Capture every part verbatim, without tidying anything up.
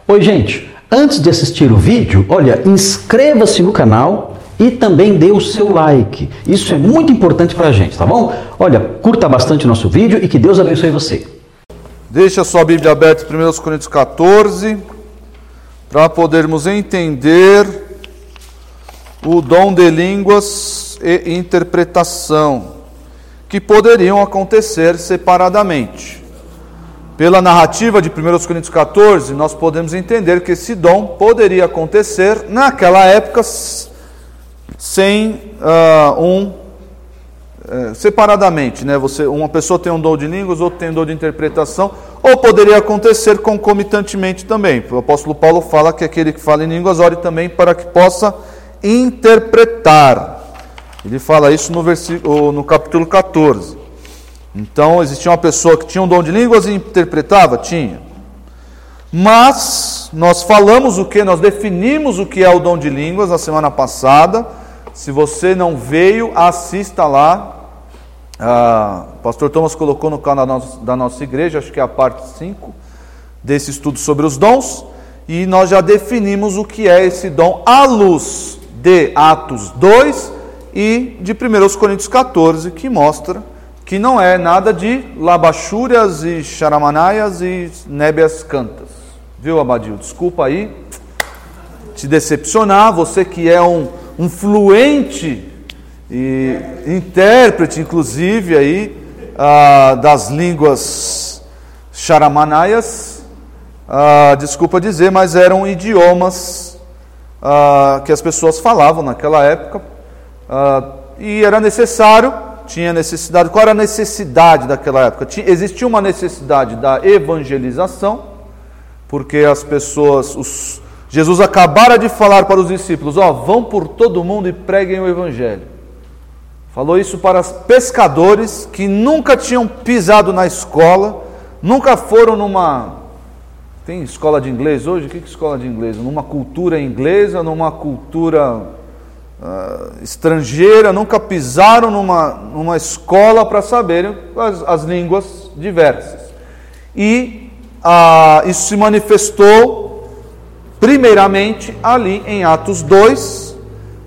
Oi, gente. Antes de assistir o vídeo, olha, inscreva-se no canal e também dê o seu like. Isso é muito importante pra gente, tá bom? Olha, curta bastante o nosso vídeo e que Deus abençoe você. Deixa a sua Bíblia aberta em primeira Coríntios quatorze, para podermos entender o dom de línguas e interpretação, que poderiam acontecer separadamente. Pela narrativa de primeira Coríntios quatorze, nós podemos entender que esse dom poderia acontecer naquela época sem uh, um uh, separadamente, né? Você, uma pessoa tem um dom de línguas, outro tem um dom de interpretação, ou poderia acontecer concomitantemente também. O apóstolo Paulo fala que aquele que fala em línguas ore também para que possa interpretar. Ele fala isso no, versículo, no capítulo quatorze. Então, existia uma pessoa que tinha um dom de línguas e interpretava? Tinha. Mas, nós falamos o que? Nós definimos o que é o dom de línguas na semana passada. Se você não veio, assista lá. Ah, o pastor Thomas colocou no canal da nossa, da nossa igreja, acho que é a parte cinco desse estudo sobre os dons. E nós já definimos o que é esse dom à luz de Atos dois e de primeira Coríntios quatorze, que mostra que não é nada de labachúrias e charamanaias e nébias cantas. Viu, Abadio? Desculpa aí te decepcionar, você que é um, um fluente e intérprete, inclusive, aí, ah, das línguas charamanaias, ah, desculpa dizer, mas eram idiomas ah, que as pessoas falavam naquela época, ah, e era necessário, tinha necessidade. Qual era a necessidade daquela época? Tinha, existia uma necessidade da evangelização, porque as pessoas, os, Jesus acabara de falar para os discípulos, ó, vão por todo mundo e preguem o evangelho. Falou isso para os pescadores que nunca tinham pisado na escola, nunca foram numa... Tem escola de inglês hoje? O que é escola de inglês? Numa cultura inglesa, numa cultura uh, estrangeira, nunca pisaram numa, numa escola para saberem as, as línguas diversas. E uh, isso se manifestou primeiramente ali em Atos dois,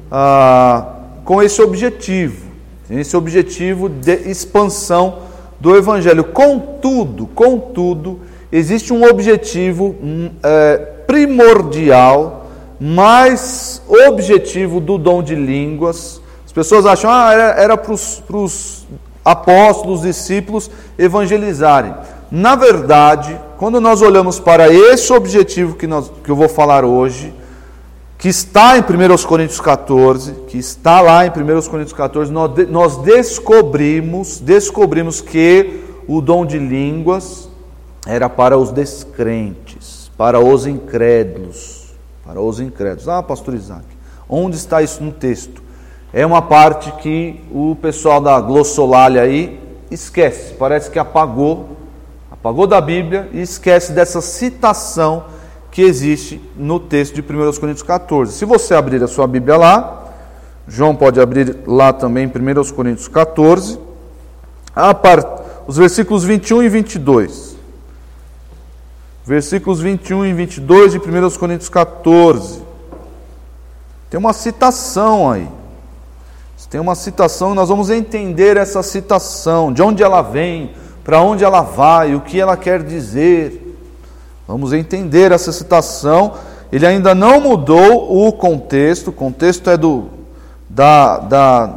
uh, com esse objetivo, esse objetivo de expansão do Evangelho. Contudo, contudo, existe um objetivo é, primordial, mais objetivo do dom de línguas. As pessoas acham, ah, era, era para os apóstolos, discípulos evangelizarem. Na verdade, quando nós olhamos para esse objetivo que, nós, que eu vou falar hoje, que está em primeira Coríntios quatorze, que está lá em primeira Coríntios quatorze, nós, de, nós descobrimos, descobrimos que o dom de línguas era para os descrentes, para os incrédulos, para os incrédulos. Ah, pastor Isaac, onde está isso no texto? É uma parte que o pessoal da glossolalia aí esquece, parece que apagou, apagou da Bíblia e esquece dessa citação que existe no texto de primeira Coríntios quatorze. Se você abrir a sua Bíblia lá, João pode abrir lá também em primeira Coríntios quatorze, a part... os versículos vinte e um e vinte e dois. Versículos vinte e um e vinte e dois de primeira Coríntios quatorze. Tem uma citação aí. Tem uma citação e nós vamos entender essa citação, de onde ela vem, para onde ela vai, o que ela quer dizer. Vamos entender essa citação. Ele ainda não mudou o contexto. O contexto é do... Da, da...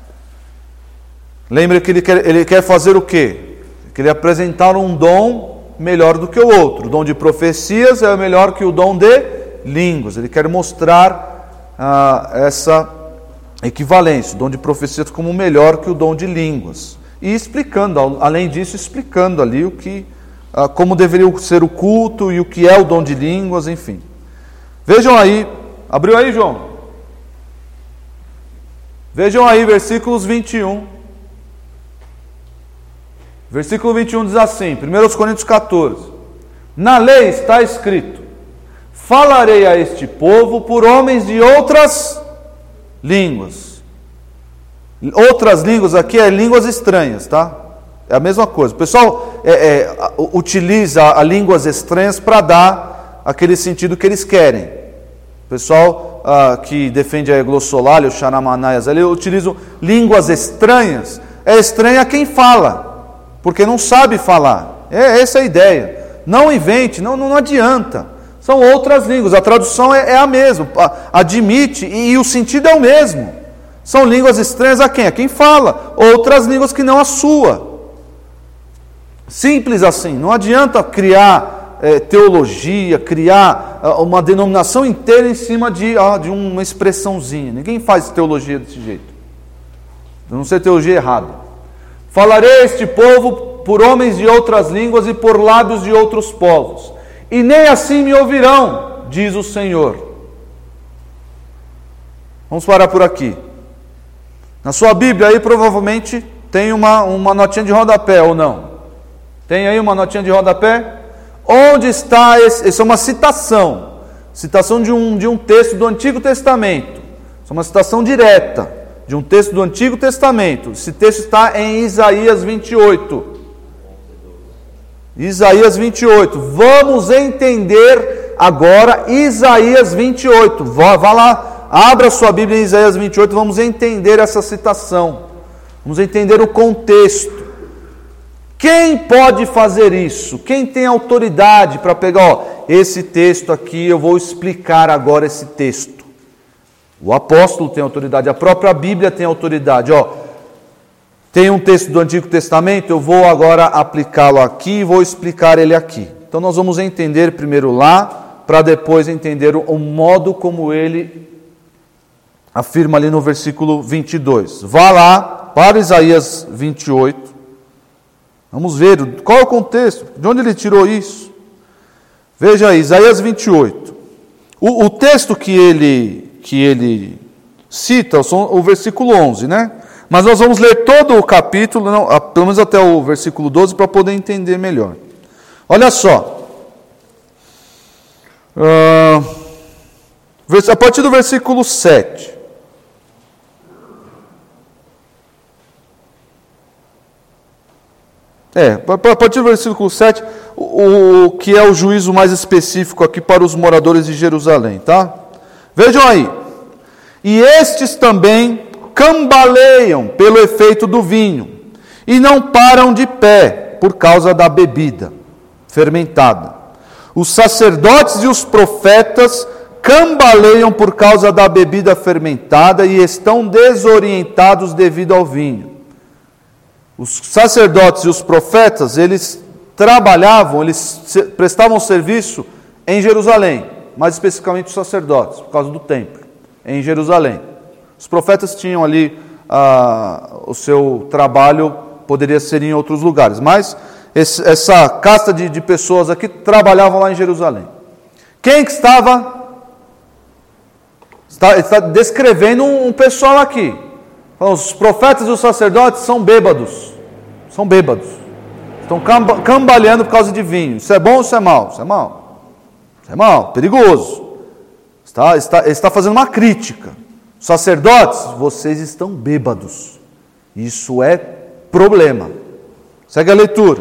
Lembra que ele quer, ele quer fazer o quê? Ele quer apresentar um dom melhor do que o outro. O dom de profecias é melhor que o dom de línguas. Ele quer mostrar ah, essa equivalência. O dom de profecias como melhor que o dom de línguas. E explicando, além disso, explicando ali o que... como deveria ser o culto e o que é o dom de línguas, enfim. Vejam aí, abriu aí, João? Vejam aí, versículos vinte e um. Versículo vinte e um diz assim, primeira Coríntios quatorze. Na lei está escrito, falarei a este povo por homens de outras línguas. Outras línguas aqui é línguas estranhas, tá? É a mesma coisa. O pessoal é, é, utiliza a línguas estranhas para dar aquele sentido que eles querem. O pessoal ah, que defende a glossolalia, o Charamanayas, ele utiliza línguas estranhas. É estranho a quem fala, porque não sabe falar. É essa a ideia. Não invente, não, não adianta. São outras línguas, a tradução é, é a mesma, admite, e, e o sentido é o mesmo. São línguas estranhas a quem? A quem fala. Outras línguas que não a sua. Simples assim, não adianta criar é, teologia, criar é, uma denominação inteira em cima de, ah, de uma expressãozinha. Ninguém faz teologia desse jeito. Não ser teologia errada. Falarei a este povo por homens de outras línguas e por lábios de outros povos, e nem assim me ouvirão, diz o Senhor. Vamos parar por aqui. Na sua Bíblia aí provavelmente tem uma, uma notinha de rodapé, ou não? Tem aí uma notinha de rodapé? Onde está esse? Isso é uma citação. Citação de um, de um texto do Antigo Testamento. Isso é uma citação direta de um texto do Antigo Testamento. Esse texto está em Isaías vinte e oito. Isaías vinte e oito. Vamos entender agora Isaías vinte e oito. Vá, vá lá, abra sua Bíblia em Isaías vinte e oito. Vamos entender essa citação. Vamos entender o contexto. Quem pode fazer isso? Quem tem autoridade para pegar, ó, esse texto aqui, eu vou explicar agora esse texto. O apóstolo tem autoridade, a própria Bíblia tem autoridade. Ó, tem um texto do Antigo Testamento, eu vou agora aplicá-lo aqui e vou explicar ele aqui. Então nós vamos entender primeiro lá, para depois entender o, o modo como ele afirma ali no versículo vinte e dois. Vá lá para Isaías vinte e oito. Vamos ver qual é o contexto, de onde ele tirou isso. Veja aí, Isaías vinte e oito. O, o texto que ele, que ele cita, o versículo onze, né? Mas nós vamos ler todo o capítulo, não, pelo menos até o versículo doze, para poder entender melhor. Olha só. Uh, a partir do versículo sete. É, a partir do versículo sete, o, o que é o juízo mais específico aqui para os moradores de Jerusalém, tá? Vejam aí. E estes também cambaleiam pelo efeito do vinho, e não param de pé por causa da bebida fermentada. Os sacerdotes e os profetas cambaleiam por causa da bebida fermentada e estão desorientados devido ao vinho. Os sacerdotes e os profetas, eles trabalhavam, eles prestavam serviço em Jerusalém, mais especificamente os sacerdotes, por causa do templo, em Jerusalém. Os profetas tinham ali, ah, o seu trabalho poderia ser em outros lugares, mas esse, essa casta de, de pessoas aqui trabalhavam lá em Jerusalém. Quem que estava? Está, está descrevendo um, um pessoal aqui. Os profetas e os sacerdotes são bêbados, são bêbados, estão cambaleando por causa de vinho. Isso é bom ou isso é mal? Isso é mal, isso é mal, perigoso. Está, está, está fazendo uma crítica. Sacerdotes, vocês estão bêbados, isso é problema. Segue a leitura.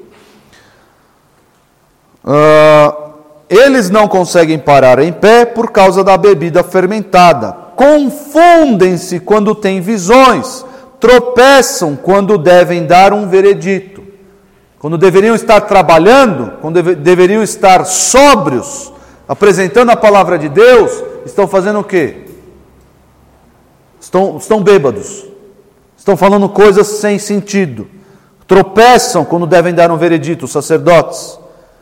Uh, eles não conseguem parar em pé por causa da bebida fermentada. Confundem-se quando têm visões, tropeçam quando devem dar um veredito. Quando deveriam estar trabalhando, quando deve, deveriam estar sóbrios, apresentando a palavra de Deus, estão fazendo o quê? Estão, estão bêbados, estão falando coisas sem sentido, tropeçam quando devem dar um veredito, os sacerdotes.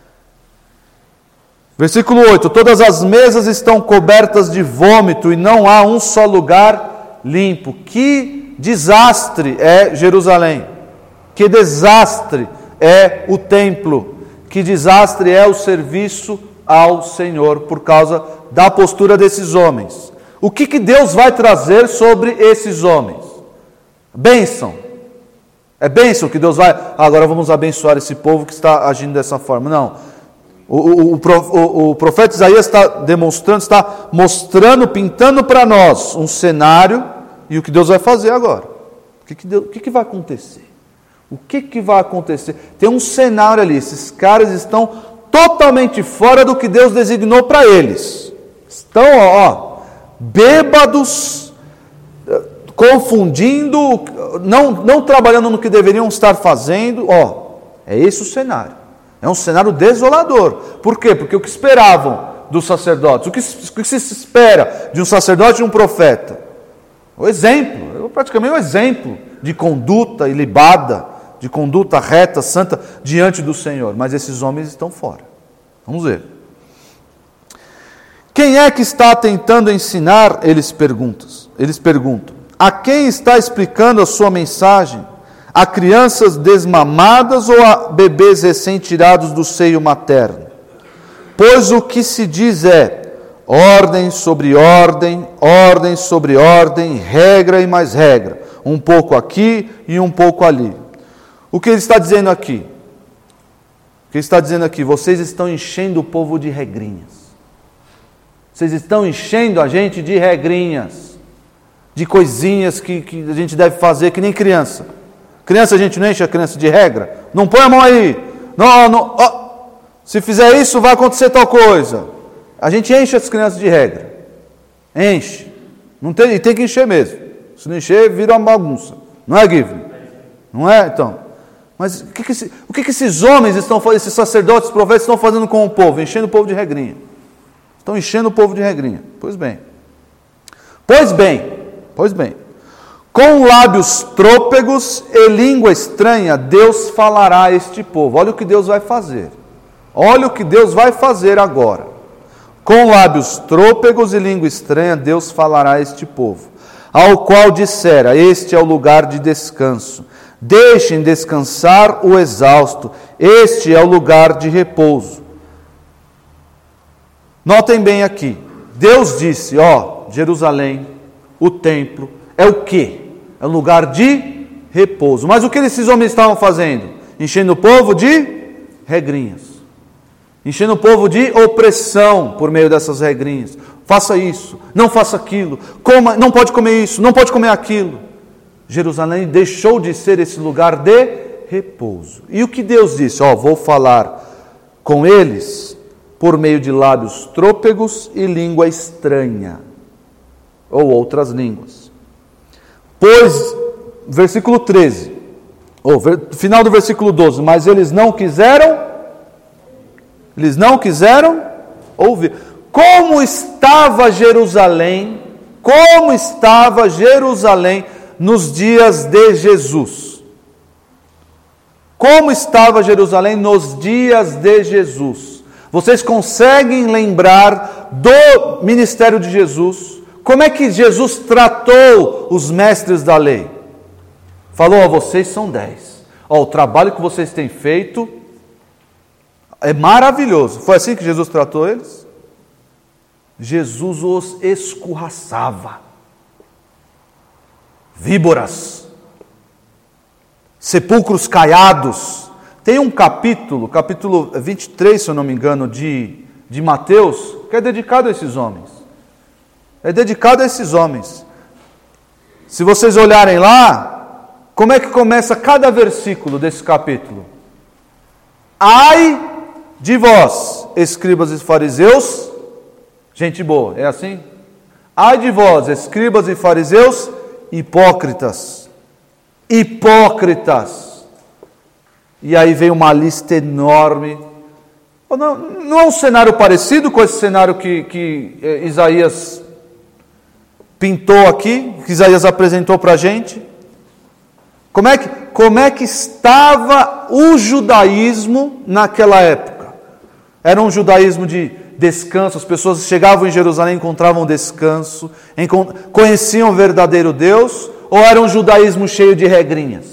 Versículo oito, todas as mesas estão cobertas de vômito e não há um só lugar limpo. Que desastre é Jerusalém, que desastre é o templo, que desastre é o serviço ao Senhor por causa da postura desses homens. O que, que Deus vai trazer sobre esses homens? Bênção. É bênção que Deus vai... Ah, agora vamos abençoar esse povo que está agindo dessa forma. Não. O, o, o, o profeta Isaías está demonstrando, está mostrando, pintando para nós um cenário e o que Deus vai fazer agora. O que, que, Deus, o que, que vai acontecer? O que, que vai acontecer? Tem um cenário ali, esses caras estão totalmente fora do que Deus designou para eles. Estão, ó, bêbados, confundindo, não, não trabalhando no que deveriam estar fazendo. Ó, é esse o cenário. É um cenário desolador. Por quê? Porque o que esperavam dos sacerdotes, o que, o que se espera de um sacerdote e de um profeta? O exemplo, praticamente o exemplo de conduta ilibada, de conduta reta, santa, diante do Senhor. Mas esses homens estão fora. Vamos ver. Quem é que está tentando ensinar? Eles perguntam. Eles perguntam. A quem está explicando a sua mensagem? A crianças desmamadas ou a bebês recém-tirados do seio materno? Pois o que se diz é ordem sobre ordem, ordem sobre ordem, regra e mais regra. Um pouco aqui e um pouco ali. O que ele está dizendo aqui? O que ele está dizendo aqui? Vocês estão enchendo o povo de regrinhas. Vocês estão enchendo a gente de regrinhas. De coisinhas que, que a gente deve fazer, que nem criança. Criança, a gente não enche a criança de regra. Não põe a mão aí. Não, não, oh, se fizer isso, vai acontecer tal coisa. A gente enche as crianças de regra. Enche. Não tem, e tem que encher mesmo. Se não encher, vira uma bagunça. Não é, Guilherme? Não é? Então. Mas o que, que, o que, que esses homens estão fazendo, esses sacerdotes, profetas estão fazendo com o povo? Enchendo o povo de regrinha. Estão enchendo o povo de regrinha. Pois bem. Pois bem. Pois bem. Com lábios trôpegos e língua estranha, Deus falará a este povo. Olha o que Deus vai fazer. Olha o que Deus vai fazer agora. Com lábios trôpegos e língua estranha, Deus falará a este povo. Ao qual dissera, este é o lugar de descanso. Deixem descansar o exausto. Este é o lugar de repouso. Notem bem aqui. Deus disse, ó, Jerusalém, o templo, é o quê? É um lugar de repouso. Mas o que esses homens estavam fazendo? Enchendo o povo de regrinhas. Enchendo o povo de opressão por meio dessas regrinhas. Faça isso, não faça aquilo, coma, não pode comer isso, não pode comer aquilo. Jerusalém deixou de ser esse lugar de repouso. E o que Deus disse? Ó, vou falar com eles por meio de lábios trôpegos e língua estranha. Ou outras línguas. Pois, versículo treze, ou final do versículo doze, mas eles não quiseram, eles não quiseram ouvir. Como estava Jerusalém, como estava Jerusalém nos dias de Jesus? Como estava Jerusalém nos dias de Jesus? Vocês conseguem lembrar do ministério de Jesus? Como é que Jesus tratou os mestres da lei? Falou, ó, vocês são dez. Ó, o trabalho que vocês têm feito é maravilhoso. Foi assim que Jesus tratou eles? Jesus os escorraçava. Víboras. Sepulcros caiados. Tem um capítulo, capítulo vinte e três, se eu não me engano, de, de Mateus, que é dedicado a esses homens. É dedicado a esses homens. Se vocês olharem lá, como é que começa cada versículo desse capítulo? Ai de vós, escribas e fariseus, gente boa, é assim? Ai de vós, escribas e fariseus, hipócritas. Hipócritas. E aí vem uma lista enorme. Não, não é um cenário parecido com esse cenário que, que eh, Isaías pintou aqui, que Isaías apresentou para a gente? Como é, que, como é que estava o judaísmo naquela época? Era um judaísmo de descanso, as pessoas chegavam em Jerusalém, encontravam descanso, conheciam o verdadeiro Deus, ou era um judaísmo cheio de regrinhas?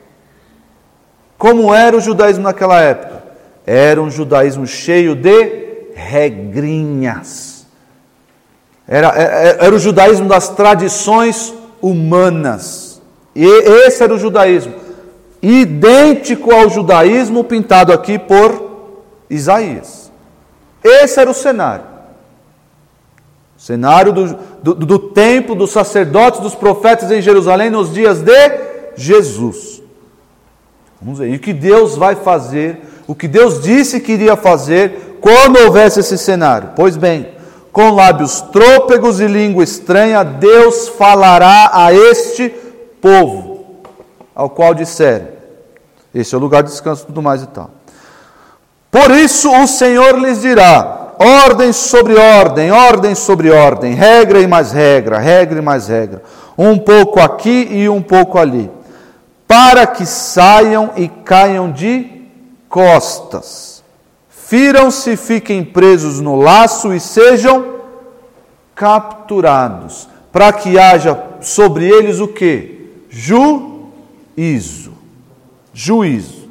Como era o judaísmo naquela época? Era um judaísmo cheio de regrinhas. Era, era, era o judaísmo das tradições humanas. E esse era o judaísmo, idêntico ao judaísmo pintado aqui por Isaías. Esse era o cenário. O cenário do, do, do templo, dos sacerdotes, dos profetas em Jerusalém nos dias de Jesus. Vamos ver. E o que Deus vai fazer o que Deus disse que iria fazer quando houvesse esse cenário. Pois bem, com lábios trôpegos e língua estranha, Deus falará a este povo, ao qual disseram, esse é o lugar de descanso e tudo mais e tal. Por isso o Senhor lhes dirá, ordem sobre ordem, ordem sobre ordem, regra e mais regra, regra e mais regra, um pouco aqui e um pouco ali, para que saiam e caiam de costas, firam-se, fiquem presos no laço e sejam capturados, para que haja sobre eles o quê? Juízo. Juízo.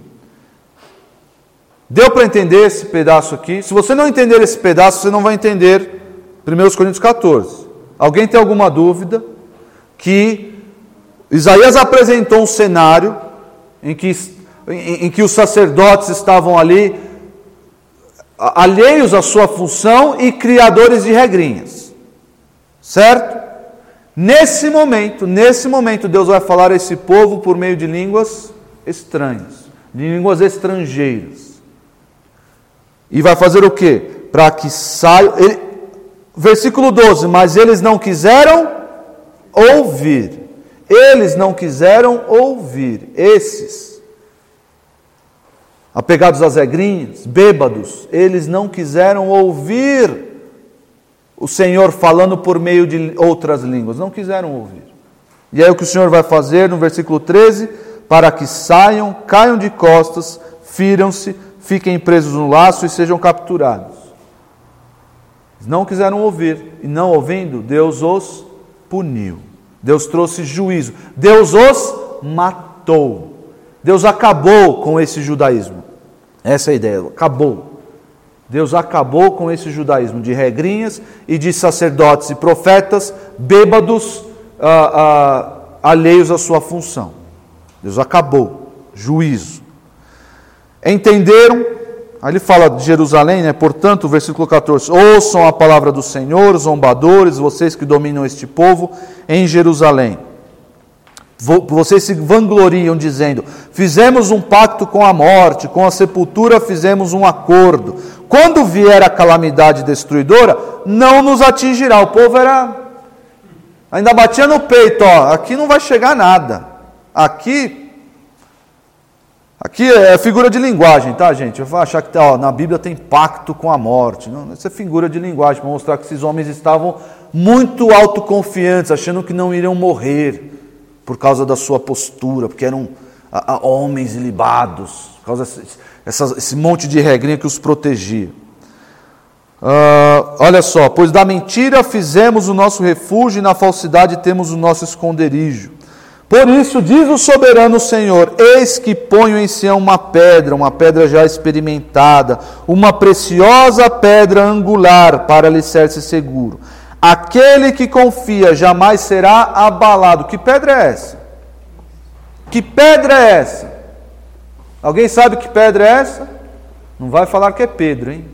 Deu para entender esse pedaço aqui? Se você não entender esse pedaço, você não vai entender primeira Coríntios catorze. Alguém tem alguma dúvida? Que Isaías apresentou um cenário em que, em, em que os sacerdotes estavam ali, alheios à sua função e criadores de regrinhas. Certo? Nesse momento, nesse momento, Deus vai falar a esse povo por meio de línguas estranhas, de línguas estrangeiras. E vai fazer o quê? Para que saiam... Ele, versículo doze, mas eles não quiseram ouvir. Eles não quiseram ouvir. Esses, apegados às regrinhas, bêbados, eles não quiseram ouvir o Senhor falando por meio de outras línguas. Não quiseram ouvir. E aí o que o Senhor vai fazer no versículo treze? Para que saiam, caiam de costas, firam-se, fiquem presos no laço e sejam capturados. Eles não quiseram ouvir, e não ouvindo, Deus os puniu. Deus trouxe juízo. Deus os matou. Deus acabou com esse judaísmo. Essa é a ideia, acabou. Deus acabou com esse judaísmo de regrinhas e de sacerdotes e profetas bêbados, ah, ah, alheios à sua função. Deus acabou. Juízo. Entenderam? Aí ele fala de Jerusalém, né? Portanto, versículo catorze, ouçam a palavra do Senhor, zombadores, vocês que dominam este povo em Jerusalém. Vocês se vangloriam dizendo, fizemos um pacto com a morte, com a sepultura fizemos um acordo. Quando vier a calamidade destruidora, não nos atingirá. O povo era, ainda batia no peito, ó, aqui não vai chegar nada. Aqui... Aqui é figura de linguagem, tá, gente? Eu vou achar que ó, na Bíblia tem pacto com a morte. Não, isso é figura de linguagem, para mostrar que esses homens estavam muito autoconfiantes, achando que não iriam morrer por causa da sua postura, porque eram a, a, homens ilibados, por causa desse, essa, esse monte de regrinha que os protegia. Uh, olha só, pois da mentira fizemos o nosso refúgio e na falsidade temos o nosso esconderijo. Por isso, diz o soberano Senhor, eis que ponho em Sião uma pedra, uma pedra já experimentada, uma preciosa pedra angular para alicerce seguro. Aquele que confia jamais será abalado. Que pedra é essa? Que pedra é essa? Alguém sabe que pedra é essa? Não vai falar que é Pedro, hein?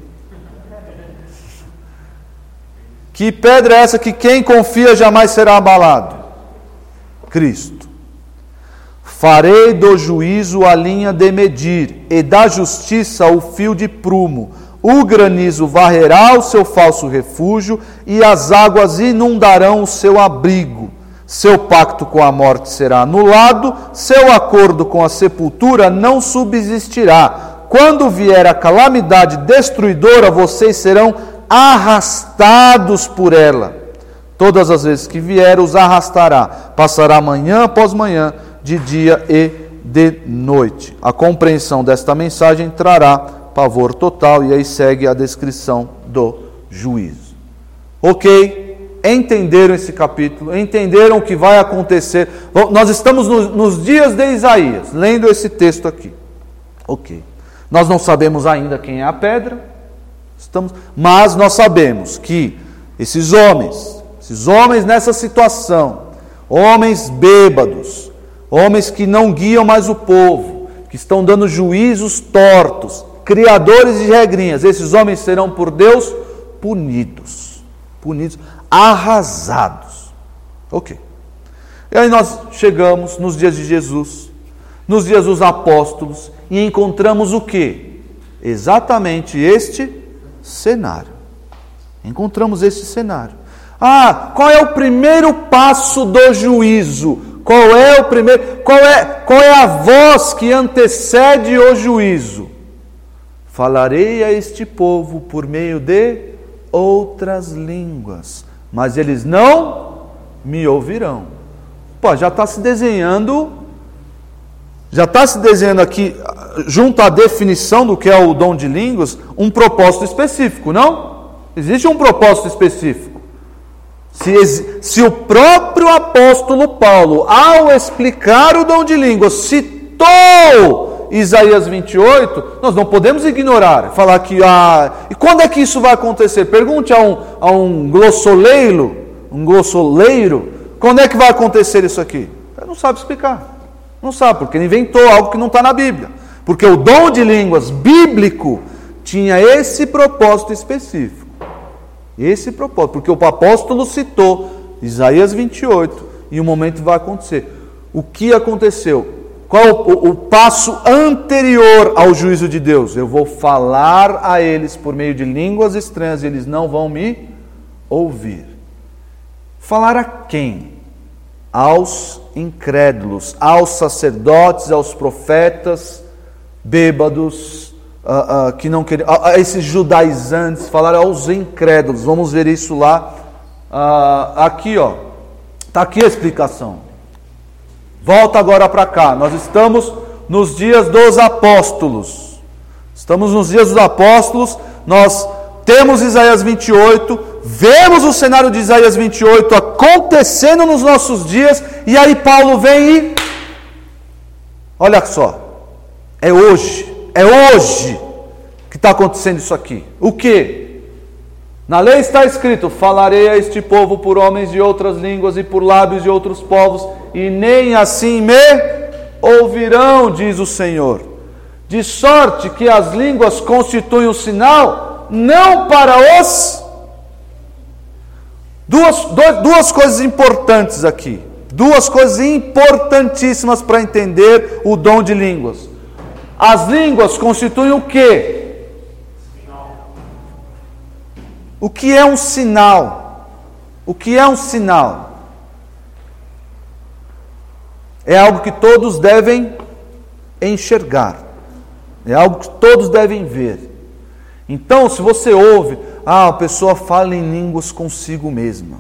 Que pedra é essa que quem confia jamais será abalado? Cristo. Farei do juízo a linha de medir, e da justiça o fio de prumo. O granizo varrerá o seu falso refúgio, e as águas inundarão o seu abrigo. Seu pacto com a morte será anulado, seu acordo com a sepultura não subsistirá. Quando vier a calamidade destruidora, vocês serão arrastados por ela. Todas as vezes que vier, os arrastará. Passará manhã após manhã, de dia e de noite. A compreensão desta mensagem trará pavor total, e aí segue a descrição do juízo. Ok? Entenderam esse capítulo? Entenderam o que vai acontecer? Bom, nós estamos no, nos dias de Isaías, lendo esse texto aqui. Ok. Nós não sabemos ainda quem é a pedra, estamos, mas nós sabemos que esses homens, esses homens nessa situação, homens bêbados, homens que não guiam mais o povo, que estão dando juízos tortos, criadores de regrinhas, esses homens serão por Deus punidos, punidos, arrasados. Ok. E aí nós chegamos nos dias de Jesus, nos dias dos apóstolos, e encontramos o quê? exatamente este cenário. Encontramos este cenário. Ah, qual é o primeiro passo do juízo? Qual é o primeiro? Qual é, qual é a voz que antecede o juízo? Falarei a este povo por meio de outras línguas, mas eles não me ouvirão. Pô, já está se desenhando, já está se desenhando aqui, junto à definição do que é o dom de línguas, um propósito específico, não? Existe um propósito específico. Se, se o próprio apóstolo Paulo, ao explicar o dom de línguas, citou Isaías vinte e oito, nós não podemos ignorar, falar que, ah, e quando é que isso vai acontecer? Pergunte a um, a um glossoleiro, um glossoleiro, quando é que vai acontecer isso aqui? Ele não sabe explicar, não sabe, porque ele inventou algo que não está na Bíblia, porque o dom de línguas bíblico tinha esse propósito específico. Esse propósito, porque o apóstolo citou Isaías vinte e oito e o momento vai acontecer. O que aconteceu? Qual o, o passo anterior ao juízo de Deus? Eu vou falar a eles por meio de línguas estranhas e eles não vão me ouvir. Falar a quem? Aos incrédulos, aos sacerdotes, aos profetas, bêbados, Uh, uh, que não queriam, a, a esses judaizantes, falaram aos incrédulos. Vamos ver isso lá. Uh, aqui, ó, está aqui a explicação. Volta agora para cá. Nós estamos nos dias dos apóstolos. Estamos nos dias dos apóstolos. Nós temos Isaías vinte e oito, vemos o cenário de Isaías vinte e oito acontecendo nos nossos dias, e aí Paulo vem e olha só, é hoje. É hoje que está acontecendo isso aqui. O que? Na lei está escrito: falarei a este povo por homens de outras línguas e por lábios de outros povos, e nem assim me ouvirão, diz o Senhor. De sorte que as línguas constituem um sinal, não para os... Duas, duas, duas coisas importantes aqui. Duas coisas importantíssimas para entender o dom de línguas. As línguas constituem o quê? O que é um sinal? O que é um sinal? É algo que todos devem enxergar. É algo que todos devem ver. Então, se você ouve, ah, a pessoa fala em línguas consigo mesma,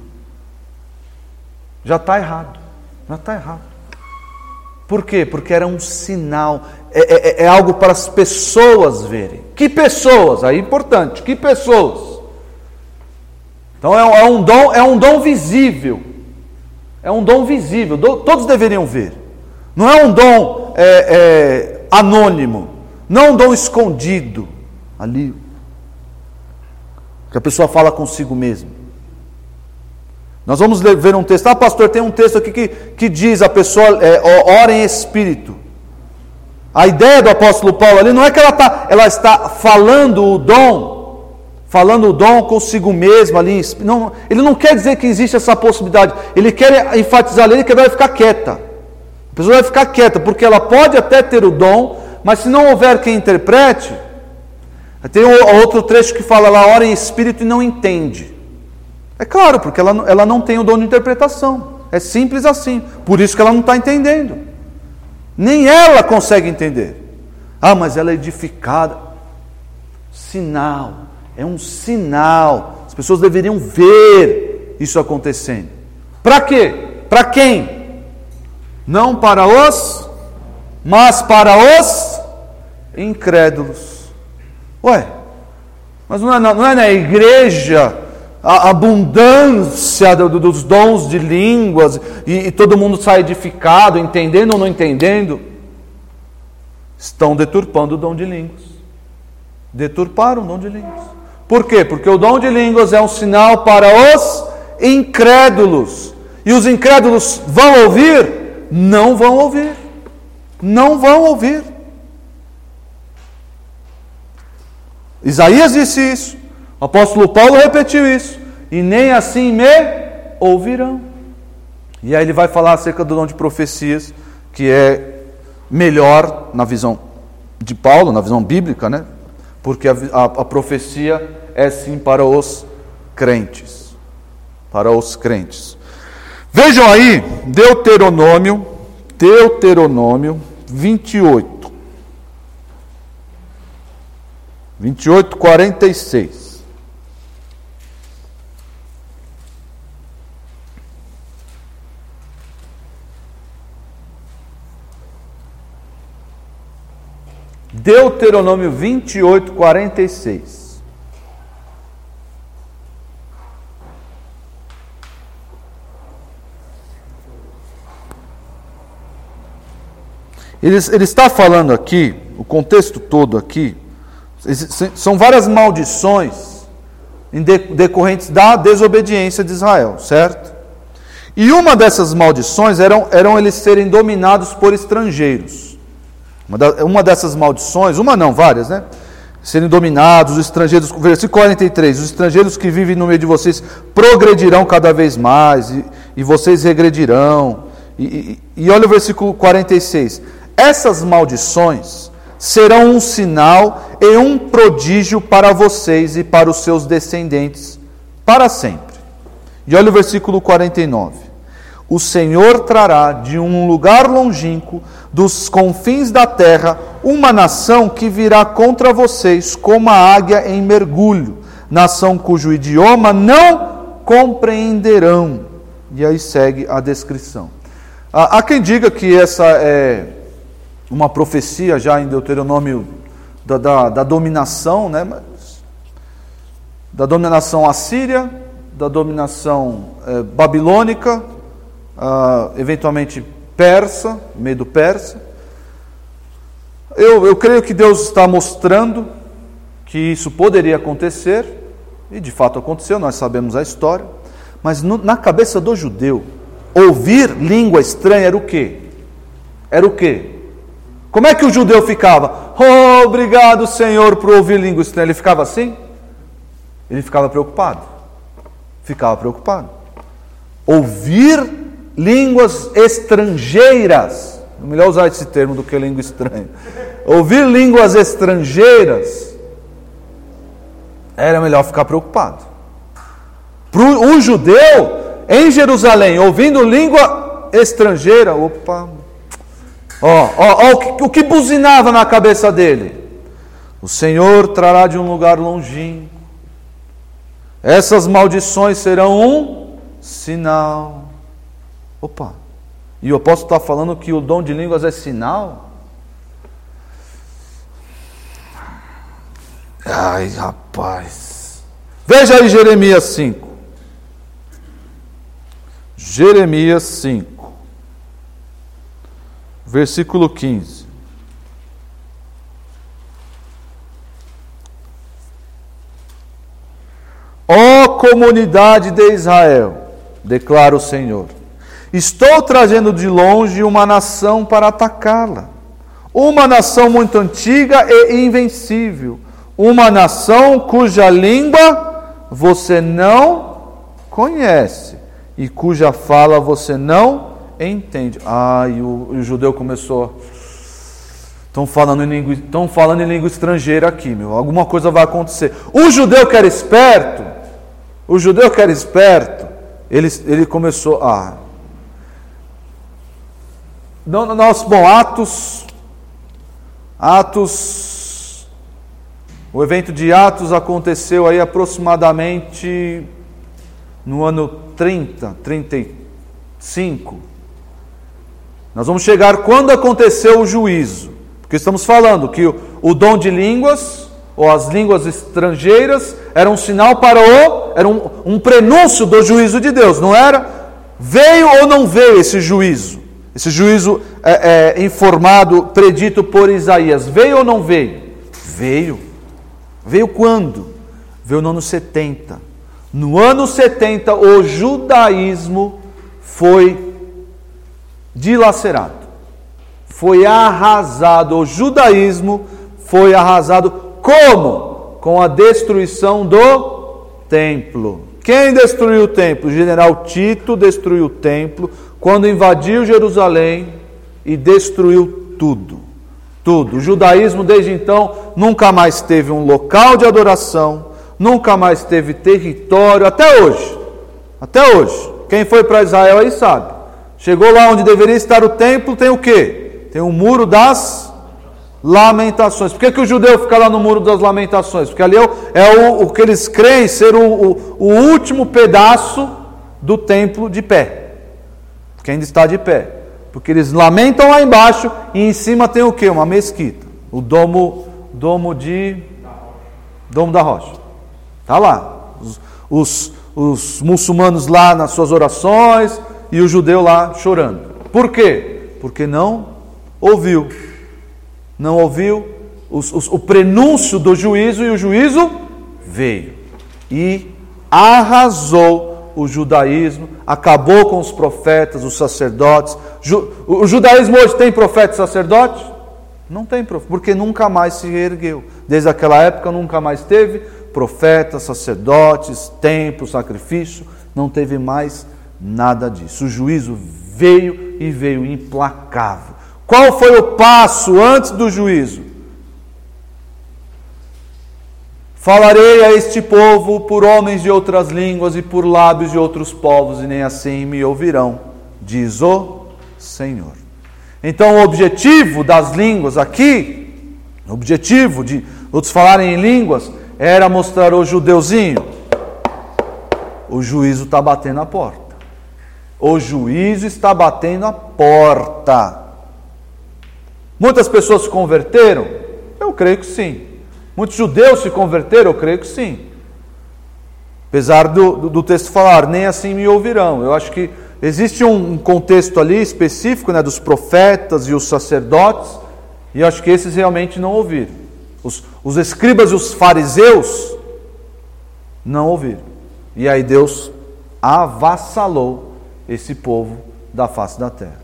já está errado. Já está errado. Por quê? Porque era um sinal, é, é, é algo para as pessoas verem. Que pessoas? Aí é importante, que pessoas? Então é, é, um dom, é um dom visível, é um dom visível, do, todos deveriam ver. Não é um dom é, é, anônimo, não é um dom escondido, ali, que a pessoa fala consigo mesma. Nós vamos ver um texto. Ah, pastor, tem um texto aqui que, que diz a pessoa é, ora em espírito. A ideia do apóstolo Paulo ali não é que ela, tá, ela está falando o dom, falando o dom consigo mesmo ali. Não, ele não quer dizer que existe essa possibilidade. Ele quer enfatizar ali que ela vai ficar quieta. A pessoa vai ficar quieta, porque ela pode até ter o dom, mas se não houver quem interprete, tem outro trecho que fala lá, ora em espírito e não entende. É claro, porque ela, ela não tem o dom de interpretação. É simples assim. Por isso que ela não está entendendo. Nem ela consegue entender. Ah, mas ela é edificada. Sinal. É um sinal. As pessoas deveriam ver isso acontecendo. Para quê? Para quem? Não para os, mas para os incrédulos. Ué, mas não é na, não é na igreja a abundância dos dons de línguas e, e todo mundo sai edificado, entendendo ou não entendendo? Estão deturpando o dom de línguas. Deturparam o dom de línguas. Por quê? Porque o dom de línguas é um sinal para os incrédulos. E os incrédulos vão ouvir? Não vão ouvir. Não vão ouvir. Isaías disse isso. O apóstolo Paulo repetiu isso. E nem assim me ouvirão. E aí ele vai falar acerca do dom de profecias, que é melhor na visão de Paulo, na visão bíblica, né? porque a, a, a profecia é sim para os crentes. Para os crentes. Vejam aí, Deuteronômio, Deuteronômio vinte e oito. vinte e oito, quarenta e seis. Deuteronômio vinte e oito, quarenta e seis. Ele, ele está falando aqui, o contexto todo aqui, são várias maldições decorrentes da desobediência de Israel, certo? E uma dessas maldições eram, eram eles serem dominados por estrangeiros. Uma, da, uma dessas maldições, uma não, várias, né? Serem dominados, os estrangeiros, versículo quarenta e três, os estrangeiros que vivem no meio de vocês progredirão cada vez mais, e, e vocês regredirão. E, e, e olha o versículo quarenta e seis, essas maldições serão um sinal e um prodígio para vocês e para os seus descendentes, para sempre. E olha o versículo quarenta e nove. O Senhor trará de um lugar longínquo, dos confins da terra, uma nação que virá contra vocês como a águia em mergulho, nação cujo idioma não compreenderão. E aí segue a descrição. Há quem diga que essa é uma profecia já em Deuteronômio da, da, da dominação, né? Mas, da dominação assíria, da dominação é, babilônica, Uh, eventualmente persa, medo persa. Eu, eu creio que Deus está mostrando que isso poderia acontecer, e de fato aconteceu, nós sabemos a história, mas no, na cabeça do judeu, ouvir língua estranha era o quê? Era o quê? Como é que o judeu ficava? Oh, obrigado, Senhor, por ouvir língua estranha. Ele ficava assim? Ele ficava preocupado. Ficava preocupado. Ouvir línguas estrangeiras, é melhor usar esse termo do que língua estranha. Ouvir línguas estrangeiras, era melhor ficar preocupado. Para o judeu, em Jerusalém, ouvindo língua estrangeira, opa, ó, ó, ó o, que, o que buzinava na cabeça dele? O Senhor trará de um lugar longínquo, essas maldições serão um sinal. Opa, e o apóstolo está falando que o dom de línguas é sinal? Ai, rapaz. Veja aí Jeremias cinco. Jeremias cinco. Versículo quinze. Ó comunidade de Israel, declara o Senhor, estou trazendo de longe uma nação para atacá-la. Uma nação muito antiga e invencível. Uma nação cuja língua você não conhece e cuja fala você não entende. Ah, e o, o judeu começou... Estão falando, em língua, estão falando em língua estrangeira aqui, meu. Alguma coisa vai acontecer. O judeu que era esperto, o judeu que era esperto, ele, ele começou a... Ah, Nós, bom, Atos, Atos, o evento de Atos aconteceu aí aproximadamente no ano trinta, trinta e cinco. Nós vamos chegar quando aconteceu o juízo, porque estamos falando que o, o dom de línguas, ou as línguas estrangeiras, era um sinal para o, era um, um prenúncio do juízo de Deus, não era? Veio ou não veio esse juízo? Esse juízo é, é, informado, predito por Isaías, veio ou não veio? Veio. Veio quando? Veio no ano setenta. No ano setenta, o judaísmo foi dilacerado, foi arrasado. O judaísmo foi arrasado como? Com a destruição do templo. Quem destruiu o templo? O general Tito destruiu o templo, quando invadiu Jerusalém e destruiu tudo. Tudo. O judaísmo, desde então, nunca mais teve um local de adoração, nunca mais teve território, até hoje. Até hoje. Quem foi para Israel aí sabe. Chegou lá onde deveria estar o templo, tem o quê? Tem o muro das lamentações. Por que, que o judeu fica lá no muro das lamentações? Porque ali é o, é o, o que eles creem ser o, o, o último pedaço do templo de pé. Que ainda está de pé. Porque eles lamentam lá embaixo e em cima tem o quê? Uma mesquita. O domo, domo de... Domo da Rocha. Está lá. Os, os, os muçulmanos lá nas suas orações e o judeu lá chorando. Por quê? Porque não ouviu. Não ouviu os, os, o prenúncio do juízo, e o juízo veio. E arrasou o judaísmo, acabou com os profetas, os sacerdotes. Ju, o, o judaísmo hoje tem profeta e sacerdote? Não tem profeta, porque nunca mais se reergueu. Desde aquela época nunca mais teve profetas, sacerdotes, templo, sacrifício. Não teve mais nada disso. O juízo veio e veio implacável. Qual foi o passo antes do juízo? Falarei a este povo por homens de outras línguas e por lábios de outros povos, e nem assim me ouvirão, diz o Senhor. Então o objetivo das línguas aqui, o objetivo de outros falarem em línguas, era mostrar ao judeuzinho: o juízo está batendo a porta. O juízo está batendo a porta. Muitas pessoas se converteram? Eu creio que sim. Muitos judeus se converteram? Eu creio que sim. Apesar do, do, do texto falar, nem assim me ouvirão. Eu acho que existe um, um contexto ali específico, né, dos profetas e os sacerdotes, e eu acho que esses realmente não ouviram. Os, os escribas e os fariseus não ouviram. E aí Deus avassalou esse povo da face da terra.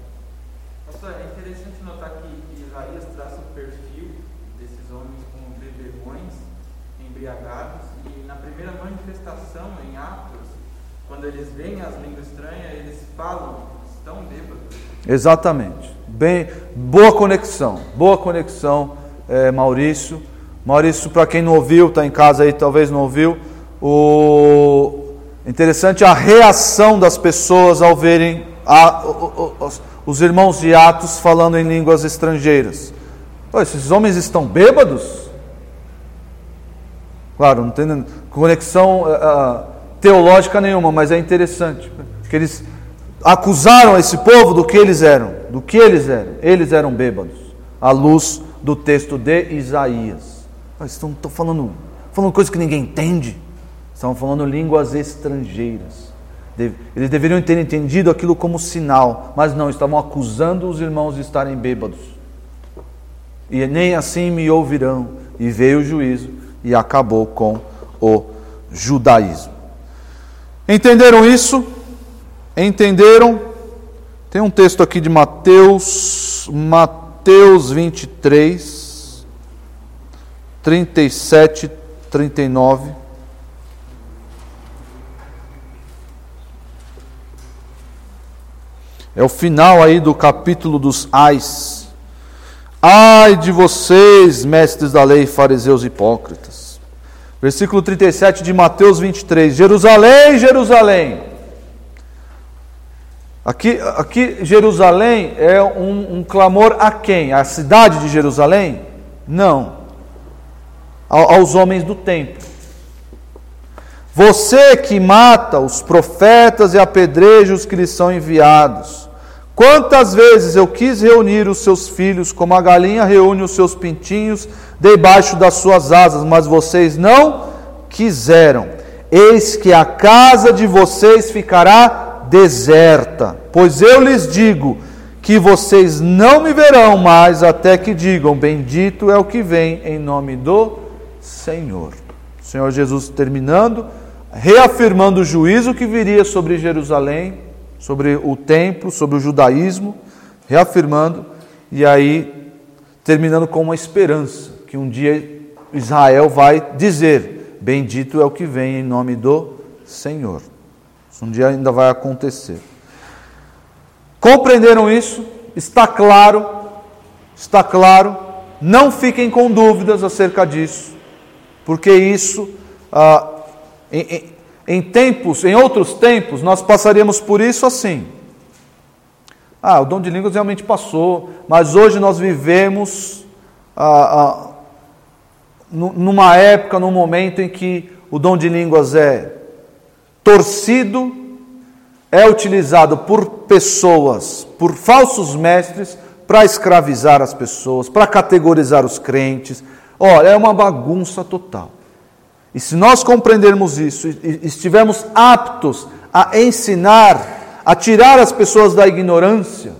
Exatamente. Bem, boa conexão, boa conexão, é, Maurício. Maurício, para quem não ouviu, está em casa aí, talvez não ouviu. O interessante é a reação das pessoas ao verem a, o, o, os, os irmãos de Atos falando em línguas estrangeiras. Pô, esses homens estão bêbados? Claro, não tem conexão uh, teológica nenhuma, mas é interessante, porque eles acusaram esse povo do que eles eram, do que eles eram. Eles eram bêbados, à luz do texto de Isaías. Mas estão, estão falando, falando coisas que ninguém entende. Estão falando línguas estrangeiras. Eles deveriam ter entendido aquilo como sinal, mas não, estavam acusando os irmãos de estarem bêbados. E nem assim me ouvirão. E veio o juízo e acabou com o judaísmo. Entenderam isso? Entenderam? Tem um texto aqui de Mateus, Mateus vinte e três, trinta e sete, trinta e nove. É o final aí do capítulo dos ais. Ai de vocês, mestres da lei, fariseus hipócritas. Versículo trinta e sete de Mateus vinte e três. Jerusalém, Jerusalém. Aqui, aqui Jerusalém é um, um clamor a quem? A cidade de Jerusalém? Não. A, aos homens do templo. Você que mata os profetas e apedreja os que lhes são enviados. Quantas vezes eu quis reunir os seus filhos, como a galinha reúne os seus pintinhos debaixo das suas asas, mas vocês não quiseram. Eis que a casa de vocês ficará deserta, pois eu lhes digo que vocês não me verão mais até que digam: bendito é o que vem em nome do Senhor. O Senhor Jesus terminando, reafirmando o juízo que viria sobre Jerusalém, sobre o templo, sobre o judaísmo, reafirmando, e aí terminando com uma esperança, que um dia Israel vai dizer: bendito é o que vem em nome do Senhor. Isso um dia ainda vai acontecer. Compreenderam isso? Está claro? Está claro? não fiquem com dúvidas acerca disso, porque isso, ah, em, em, em tempos, em outros tempos, nós passaríamos por isso assim. Ah, o dom de línguas realmente passou, mas hoje nós vivemos ah, ah, numa época, num momento em que o dom de línguas é torcido, é utilizado por pessoas, por falsos mestres, para escravizar as pessoas, para categorizar os crentes. Olha, é uma bagunça total. E se nós compreendermos isso, e estivermos aptos a ensinar, a tirar as pessoas da ignorância,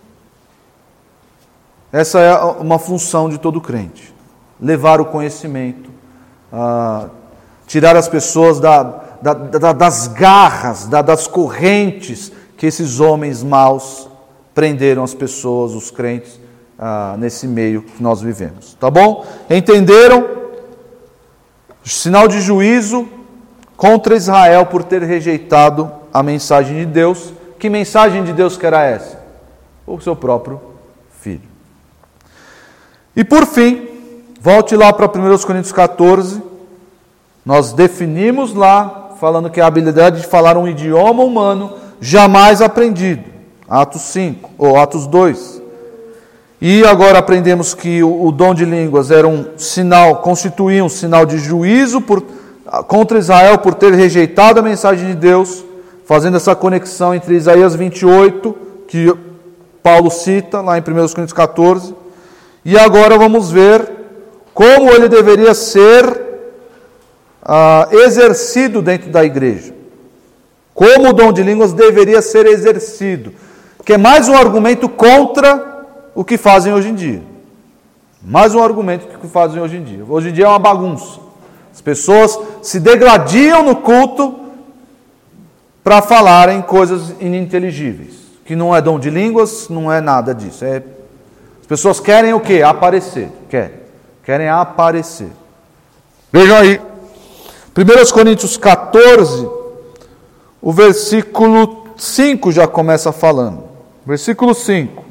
essa é uma função de todo crente. Levar o conhecimento, uh, tirar as pessoas da, da, da, das garras, da, das correntes que esses homens maus prenderam as pessoas, os crentes, ah, nesse meio que nós vivemos. Tá bom? Entenderam? Sinal de juízo contra Israel por ter rejeitado a mensagem de Deus. Que mensagem de Deus que era essa? O seu próprio filho. E por fim, volte lá para primeira Coríntios catorze. Nós definimos lá, falando que a habilidade de falar um idioma humano jamais aprendido. Atos cinco, ou Atos dois. E agora aprendemos que o, o dom de línguas era um sinal, constituía um sinal de juízo por, contra Israel por ter rejeitado a mensagem de Deus, fazendo essa conexão entre Isaías vinte e oito, que Paulo cita lá em primeira Coríntios catorze, e agora vamos ver como ele deveria ser uh, exercido dentro da igreja. Como o dom de línguas deveria ser exercido. Que é mais um argumento contra o que fazem hoje em dia. Mais um argumento que fazem hoje em dia. Hoje em dia é uma bagunça. As pessoas se degradiam no culto para falarem coisas ininteligíveis. Que não é dom de línguas, não é nada disso. É... As pessoas querem o quê? Aparecer. Querem. Querem aparecer. Vejam aí. primeira Coríntios catorze, o versículo cinco já começa falando. Versículo cinco.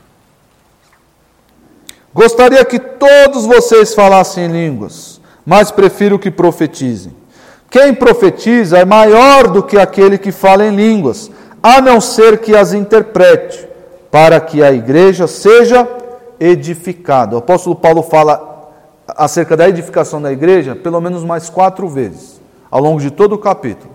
Gostaria que todos vocês falassem línguas, mas prefiro que profetizem. Quem profetiza é maior do que aquele que fala em línguas, a não ser que as interprete, para que a igreja seja edificada. O apóstolo Paulo fala acerca da edificação da igreja pelo menos mais quatro vezes, ao longo de todo o capítulo.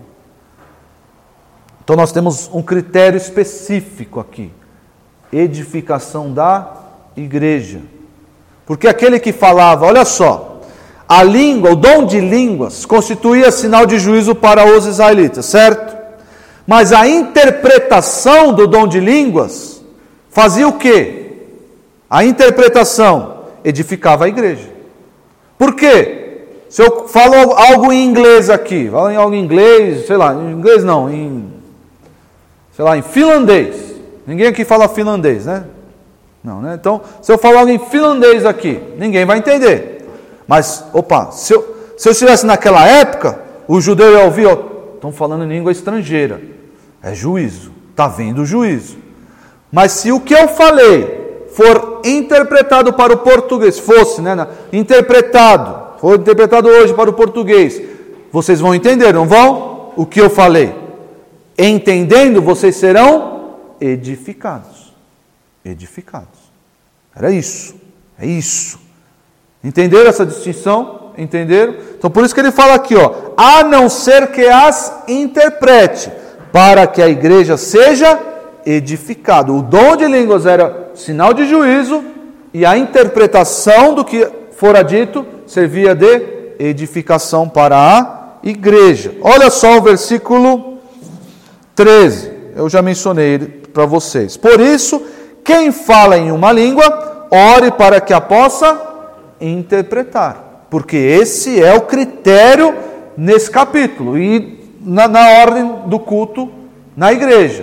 Então nós temos um critério específico aqui. Edificação da igreja. Porque aquele que falava, olha só, a língua, o dom de línguas, constituía sinal de juízo para os israelitas, certo? Mas a interpretação do dom de línguas fazia o quê? A interpretação edificava a igreja. Por quê? Se eu falo algo em inglês aqui, falo em algo em inglês, sei lá, em inglês não, em, sei lá, em finlandês. Ninguém aqui fala finlandês, né? Não, né? Então, se eu falar algo em finlandês aqui, ninguém vai entender. Mas, opa, se eu, se eu estivesse naquela época, o judeu ia ouvir, ó, estão falando em língua estrangeira. É juízo, está vindo o juízo. Mas se o que eu falei for interpretado para o português, fosse, né, interpretado, for interpretado hoje para o português, vocês vão entender, não vão? O que eu falei. Entendendo, vocês serão edificados. Edificados. Era isso. É isso. Entenderam essa distinção? Entenderam? Então por isso que ele fala aqui, ó, a não ser que as interprete, para que a igreja seja edificada. O dom de línguas era sinal de juízo e a interpretação do que fora dito servia de edificação para a igreja. Olha só o versículo treze. Eu já mencionei ele para vocês. Por isso, quem fala em uma língua, ore para que a possa interpretar. Porque esse é o critério nesse capítulo e na, na ordem do culto na igreja.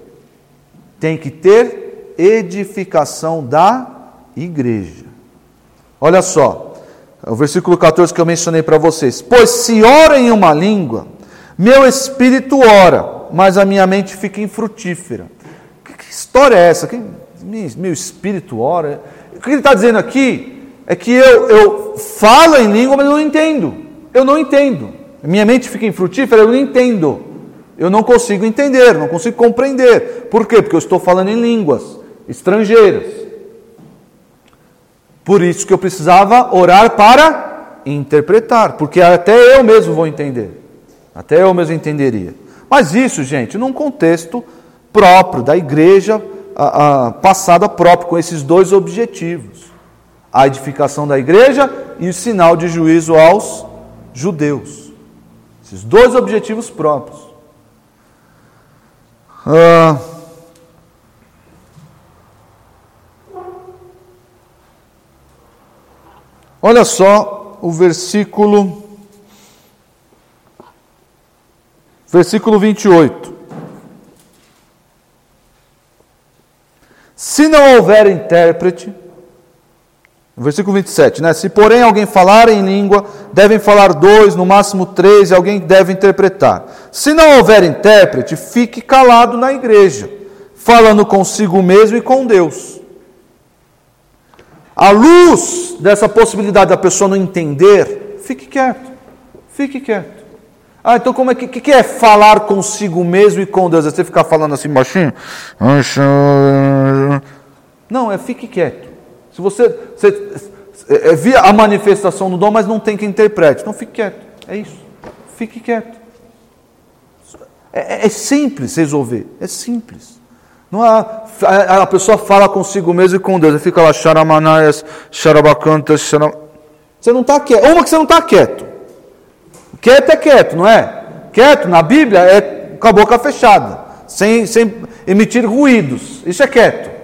Tem que ter edificação da igreja. Olha só, o versículo catorze que eu mencionei para vocês. Pois se ora em uma língua, meu espírito ora, mas a minha mente fica infrutífera. Que, que história é essa? Que, meu espírito ora. O que ele está dizendo aqui é que eu, eu falo em língua, mas eu não entendo. Eu não entendo. Minha mente fica infrutífera, eu não entendo. Eu não consigo entender, não consigo compreender. Por quê? Porque eu estou falando em línguas estrangeiras. Por isso que eu precisava orar para interpretar, porque até eu mesmo vou entender. Até eu mesmo entenderia. Mas isso, gente, num contexto próprio da igreja a, a, passada próprio, com esses dois objetivos. A edificação da igreja e o sinal de juízo aos judeus. Esses dois objetivos próprios. Ah, olha só o versículo, versículo vinte e oito. Se não houver intérprete, no versículo vinte e sete, né? Se porém alguém falar em língua, devem falar dois, no máximo três, e alguém deve interpretar. Se não houver intérprete, fique calado na igreja, falando consigo mesmo e com Deus. À luz dessa possibilidade da pessoa não entender, fique quieto, fique quieto. Ah, então como é que, que é falar consigo mesmo e com Deus? É você ficar falando assim baixinho? Não, é fique quieto. Se você, você é, via a manifestação do dom, mas não tem que interprete. Então fique quieto. É isso. Fique quieto. É, é simples resolver. É simples. Não há, a, a pessoa fala consigo mesmo e com Deus. Ele fica lá, xaramanaias, xarabacantas, xaram... Você não está quieto. Uma que você não está quieto. Quieto é quieto, não é? Quieto, na Bíblia, é com a boca fechada. Sem, sem emitir ruídos. Isso é quieto.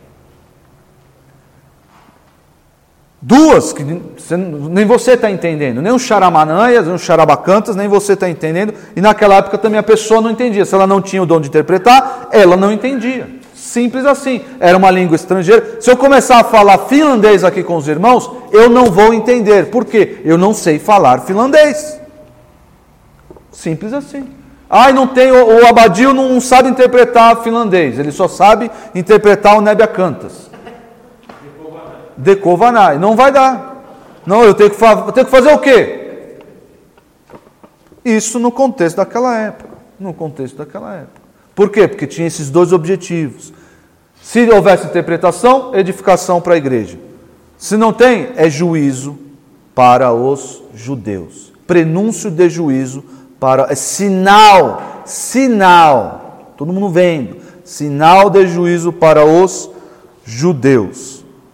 Duas, que nem você está entendendo, nem o xaramanaias, nem o xarabacantas, nem você está entendendo, e naquela época também a pessoa não entendia, se ela não tinha o dom de interpretar, ela não entendia, simples assim, era uma língua estrangeira. Se eu começar a falar finlandês aqui com os irmãos, eu não vou entender, por quê? Eu não sei falar finlandês, simples assim. Ai, não tem, o, o Abadio não sabe interpretar finlandês, ele só sabe interpretar o Nebiacantas. Dekovanai, não vai dar. Não, eu tenho que, fa- eu tenho que fazer o quê? Isso no contexto daquela época. No contexto daquela época. Por quê? Porque tinha esses dois objetivos. Se houvesse interpretação, edificação para a igreja. Se não tem, é juízo para os judeus. Prenúncio de juízo para... É sinal, sinal. Todo mundo vendo. Sinal de juízo para os judeus.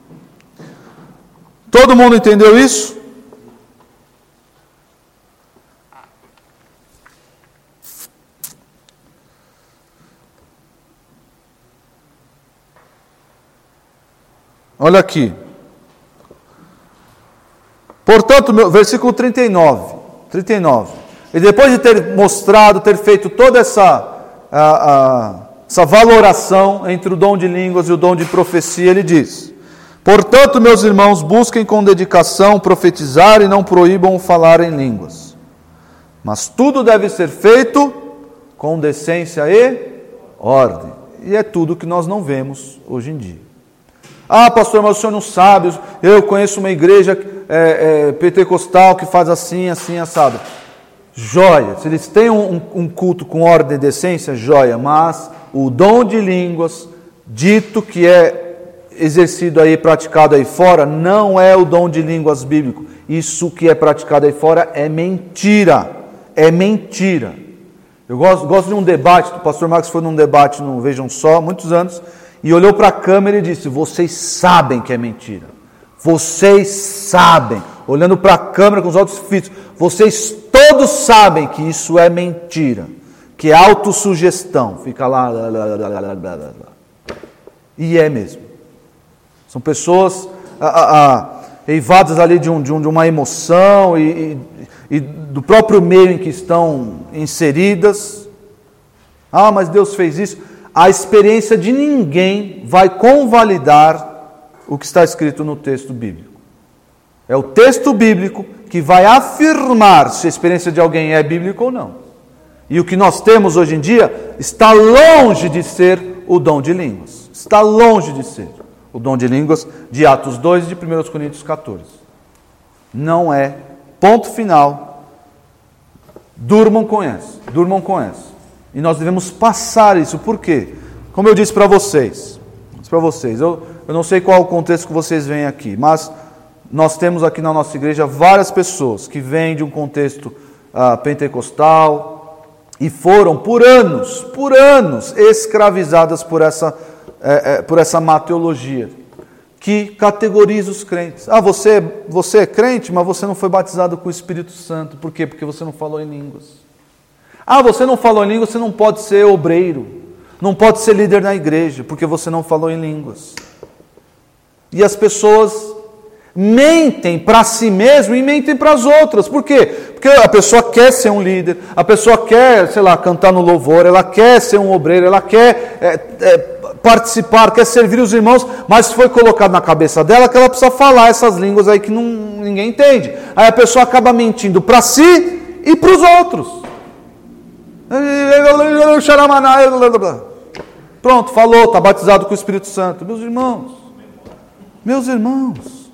Todo mundo entendeu isso? Olha aqui. Portanto, meu, versículo trinta e nove. trinta e nove. E depois de ter mostrado, ter feito toda essa, a, a, essa valoração entre o dom de línguas e o dom de profecia, ele diz: portanto, meus irmãos, busquem com dedicação profetizar e não proíbam o falar em línguas. Mas tudo deve ser feito com decência e ordem. E é tudo que nós não vemos hoje em dia. Ah, pastor, mas o senhor não sabe, eu conheço uma igreja é, é, pentecostal que faz assim, assim, assado. Joia, se eles têm um, um culto com ordem e decência, joia, mas o dom de línguas, dito que é exercido aí, praticado aí fora, não é o dom de línguas bíblico. Isso que é praticado aí fora é mentira. É mentira. Eu gosto, gosto de um debate, o pastor Marcos foi num debate no Vejam Só, há muitos anos, e olhou para a câmera e disse: vocês sabem que é mentira. Vocês sabem. Olhando para a câmera com os olhos fitos, vocês todos sabem que isso é mentira. Que é autossugestão. Fica lá, lá, lá, lá, lá, lá, lá, lá. E é mesmo. São pessoas a, a, a, eivadas ali de, um, de, um, de uma emoção e, e, e do próprio meio em que estão inseridas. Ah, mas Deus fez isso. A experiência de ninguém vai convalidar o que está escrito no texto bíblico. É o texto bíblico que vai afirmar se a experiência de alguém é bíblica ou não. E o que nós temos hoje em dia está longe de ser o dom de línguas. Está longe de ser. o dom de línguas de Atos dois e de primeira Coríntios quatorze. Não é. Ponto final. Durmam com essa. Durmam com essa. E nós devemos passar isso. Por quê? Como eu disse para vocês, para vocês, eu, eu não sei qual o contexto que vocês veem aqui, mas nós temos aqui na nossa igreja várias pessoas que vêm de um contexto uh, pentecostal e foram por anos, por anos, escravizadas por essa, é, é, por essa má teologia que categoriza os crentes. Ah, você, você é crente, mas você não foi batizado com o Espírito Santo. Por quê? Porque você não falou em línguas. Ah, você não falou em línguas, você não pode ser obreiro. Não pode ser líder na igreja, porque você não falou em línguas. E as pessoas mentem para si mesmo e mentem para as outras. Por quê? Porque a pessoa quer ser um líder, a pessoa quer, sei lá, cantar no louvor, ela quer ser um obreiro, ela quer é, é, participar, quer servir os irmãos, mas foi colocado na cabeça dela que ela precisa falar essas línguas aí que não, ninguém entende. Aí a pessoa acaba mentindo para si e para os outros. Pronto, falou, está batizado com o Espírito Santo. Meus irmãos, meus irmãos.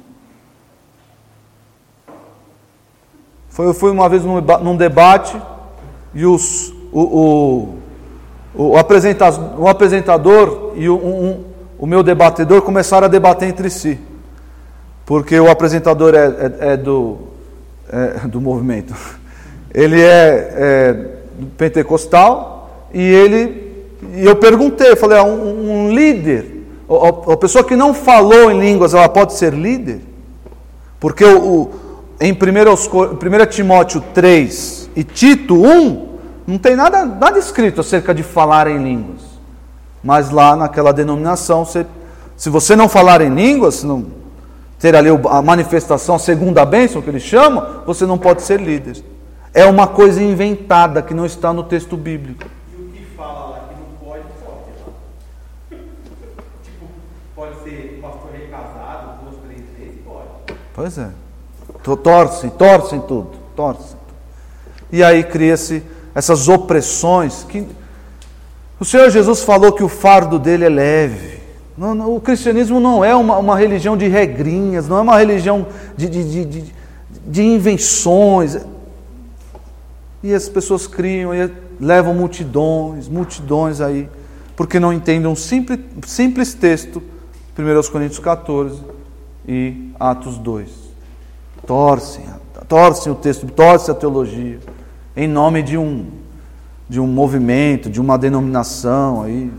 Foi, eu fui uma vez num, num debate e os, o, o, o, apresentador, o apresentador e o, um, o meu debatedor começaram a debater entre si. Porque o apresentador é, é, é, do, é do movimento. Ele é... é pentecostal, e ele, e eu perguntei, eu falei, ah, um, um líder, a, a pessoa que não falou em línguas, ela pode ser líder? Porque o, o, em primeiro Timóteo três e Tito um, não tem nada, nada escrito acerca de falar em línguas, mas lá naquela denominação, você, se você não falar em línguas, se não ter ali a manifestação, a segunda bênção que eles chamam, você não pode ser líder. É uma coisa inventada que não está no texto bíblico. E o que fala lá que não pode, pode. Tipo, pode ser pastor recasado, duas, três vezes, pode. Pois é. Torcem, torcem tudo, torcem. E aí cria-se essas opressões que... O Senhor Jesus falou que o fardo dele é leve. Não, não, o cristianismo não é uma, uma religião de regrinhas, não é uma religião de, de, de, de, de invenções... E as pessoas criam e levam multidões, multidões aí, porque não entendem um simples, simples texto, primeira Coríntios quatorze e Atos dois. Torcem, torcem o texto, torcem a teologia, em nome de um, de um movimento, de uma denominação aí.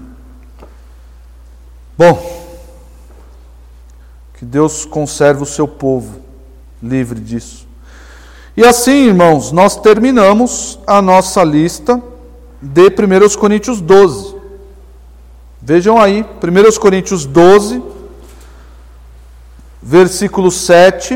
Bom, que Deus conserve o seu povo livre disso. E assim, irmãos, nós terminamos a nossa lista de primeira Coríntios doze. Vejam aí, primeira Coríntios doze, versículo sete.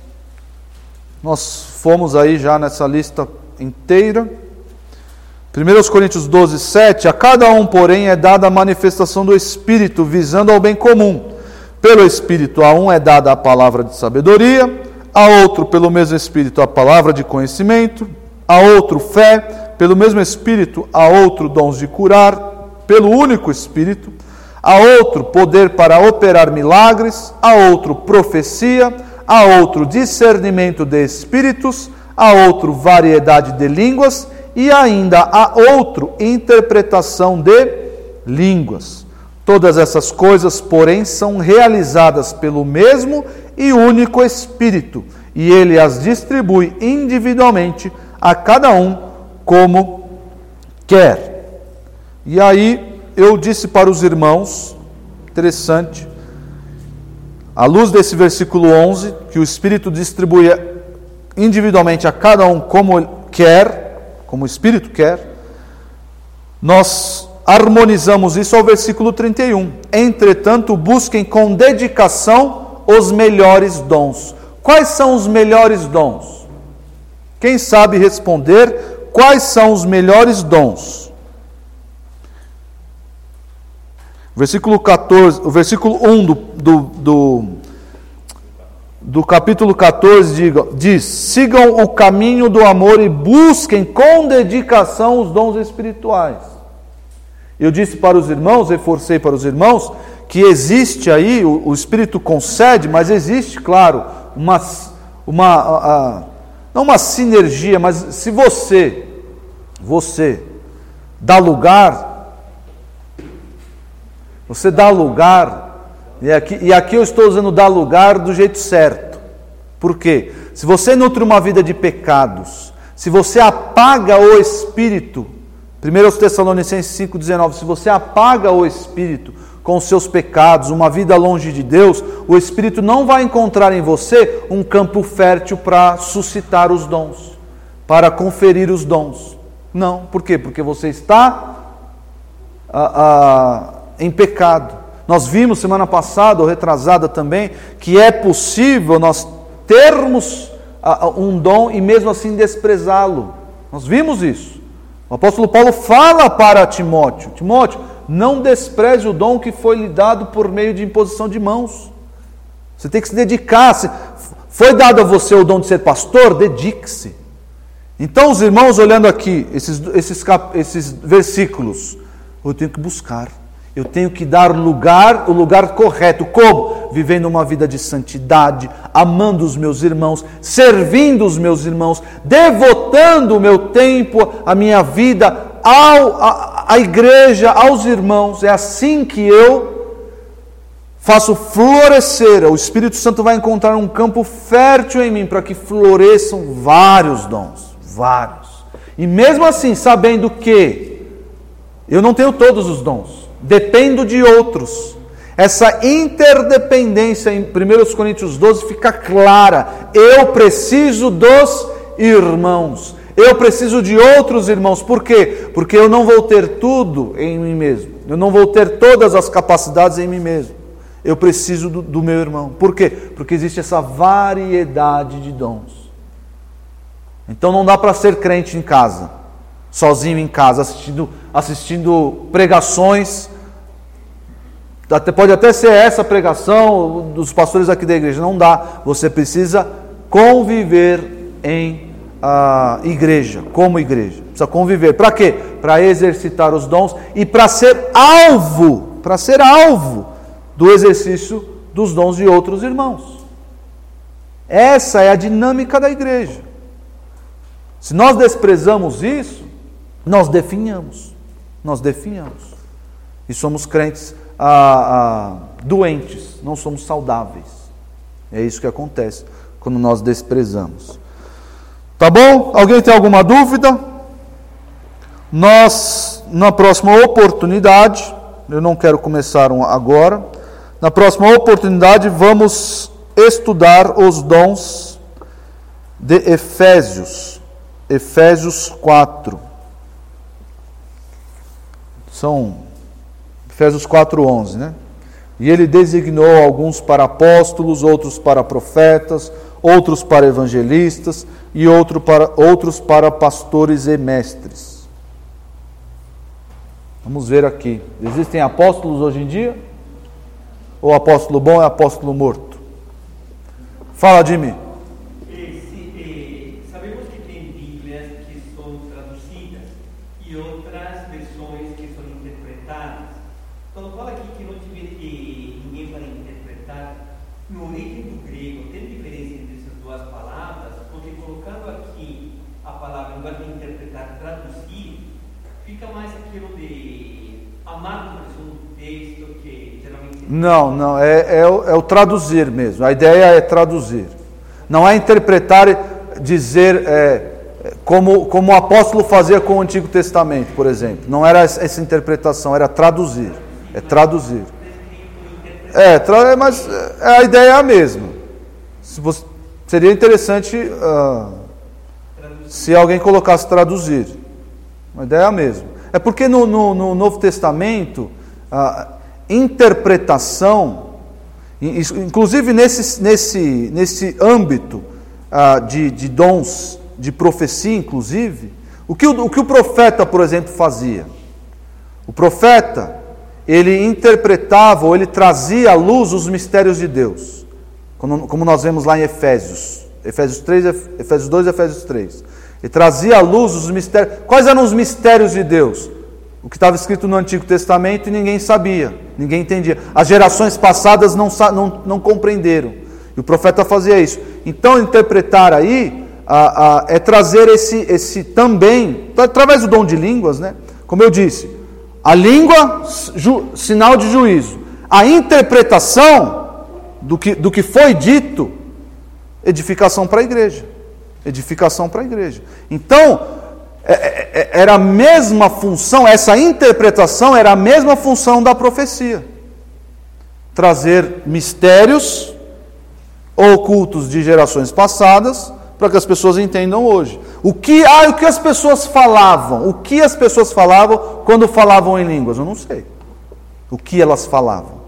Nós fomos aí já nessa lista inteira. primeira Coríntios doze, sete. A cada um, porém, é dada a manifestação do Espírito, visando ao bem comum. Pelo Espírito, a um é dada a palavra de sabedoria, a outro, pelo mesmo Espírito, a palavra de conhecimento, a outro, fé, pelo mesmo Espírito, a outro, dons de curar, pelo único Espírito, a outro, poder para operar milagres, a outro, profecia, a outro, discernimento de espíritos, a outro, variedade de línguas, e ainda a outro, interpretação de línguas. Todas essas coisas, porém, são realizadas pelo mesmo e único Espírito, e Ele as distribui individualmente a cada um como quer. E aí eu disse para os irmãos, interessante, à luz desse versículo onze, que o Espírito distribui individualmente a cada um como quer, como o Espírito quer, nós harmonizamos isso ao versículo trinta e um. Entretanto, busquem com dedicação os melhores dons. Quais são os melhores dons? Quem sabe responder quais são os melhores dons? Versículo quatorze, o versículo um do, do, do, do capítulo quatorze diga, diz: sigam o caminho do amor e busquem com dedicação os dons espirituais. Eu disse para os irmãos, reforcei para os irmãos, que existe aí, o, o Espírito concede, mas existe, claro, uma, uma a, a, não uma sinergia, mas se você, você dá lugar, você dá lugar, e aqui, e aqui eu estou usando dar lugar do jeito certo. Por quê? Se você nutre uma vida de pecados, se você apaga o Espírito, primeiro Tessalonicenses cinco, dezenove, se você apaga o Espírito com os seus pecados, uma vida longe de Deus, o Espírito não vai encontrar em você um campo fértil para suscitar os dons, para conferir os dons. Não, por quê? Porque você está ah, ah, em pecado. Nós vimos semana passada, ou retrasada também, que é possível nós termos ah, um dom e mesmo assim desprezá-lo. Nós vimos isso. O apóstolo Paulo fala para Timóteo, Timóteo, não despreze o dom que foi lhe dado por meio de imposição de mãos. Você tem que se dedicar. Se foi dado a você o dom de ser pastor, dedique-se. Então os irmãos olhando aqui, esses, esses, esses versículos, eu tenho que buscar. Eu tenho que dar lugar, o lugar correto. Como? Vivendo uma vida de santidade, amando os meus irmãos, servindo os meus irmãos, devotando o meu tempo, a minha vida ao, a, a igreja, aos irmãos. É assim que eu faço florescer. O Espírito Santo vai encontrar um campo fértil em mim para que floresçam vários dons. Vários. E mesmo assim, sabendo que eu não tenho todos os dons, dependo de outros. Essa interdependência em primeira Coríntios doze fica clara. Eu preciso dos irmãos. Eu preciso de outros irmãos. Por quê? Porque eu não vou ter tudo em mim mesmo. Eu não vou ter todas as capacidades em mim mesmo. Eu preciso do, do meu irmão. Por quê? Porque existe essa variedade de dons. Então não dá para ser crente em casa, sozinho em casa, assistindo, assistindo pregações. Até, pode até ser essa pregação dos pastores aqui da igreja. Não dá. Você precisa conviver em a igreja, como igreja. Precisa conviver. Para quê? Para exercitar os dons e para ser alvo, para ser alvo do exercício dos dons de outros irmãos. Essa é a dinâmica da igreja. Se nós desprezamos isso, nós definhamos. Nós definhamos. E somos crentes ah, ah, doentes, não somos saudáveis. É isso que acontece quando nós desprezamos. Tá bom? Alguém tem alguma dúvida? Nós, na próxima oportunidade, eu não quero começar um agora, na próxima oportunidade vamos estudar os dons de Efésios, Efésios quatro. São Efésios quatro, onze, né? E ele designou alguns para apóstolos, outros para profetas, outros para evangelistas e outro para, outros para pastores e mestres. Vamos ver aqui. Existem apóstolos hoje em dia? Ou apóstolo bom é apóstolo morto? Fala, Jimmy. Sabemos que tem Bíblias que são traduzidas e outras versões que são interpretadas. Quando fala aqui que não tiver ninguém para interpretar, no origem do grego tem diferença entre essas duas palavras, porque colocando aqui a palavra, em vez de interpretar, traduzir, fica mais aquilo de amar uma pessoa no texto que geralmente... Não, não, é, é, o, é o traduzir mesmo. A ideia é traduzir. Não é interpretar, dizer é, como, como o apóstolo fazia com o Antigo Testamento, por exemplo. Não era essa interpretação, era traduzir. É traduzir. É, tra- mas a ideia é a mesma. Se você, seria interessante uh, se alguém colocasse traduzir. A ideia é a mesma. É porque no, no, no Novo Testamento, a uh, interpretação, inclusive nesse, nesse, nesse âmbito uh, de, de dons de profecia, inclusive, o que o, o que o profeta, por exemplo, fazia? O profeta, ele interpretava, ou ele trazia à luz os mistérios de Deus, como, como nós vemos lá em Efésios, Efésios três, Efésios dois e Efésios três. Ele trazia à luz os mistérios. Quais eram os mistérios de Deus? o que estava escrito no Antigo Testamento e ninguém sabia, ninguém entendia. As gerações passadas não, não, não compreenderam. E o profeta fazia isso. Então, interpretar aí a, a, é trazer esse, esse também, através do dom de línguas, né? Como eu disse, a língua, ju, sinal de juízo. A interpretação do que, do que foi dito, edificação para a igreja. Edificação para a igreja. Então, era a mesma função, essa interpretação era a mesma função da profecia. Trazer mistérios ocultos de gerações passadas para que as pessoas entendam hoje. O que, ah, o que as pessoas falavam? O que as pessoas falavam quando falavam em línguas? Eu não sei. O que elas falavam?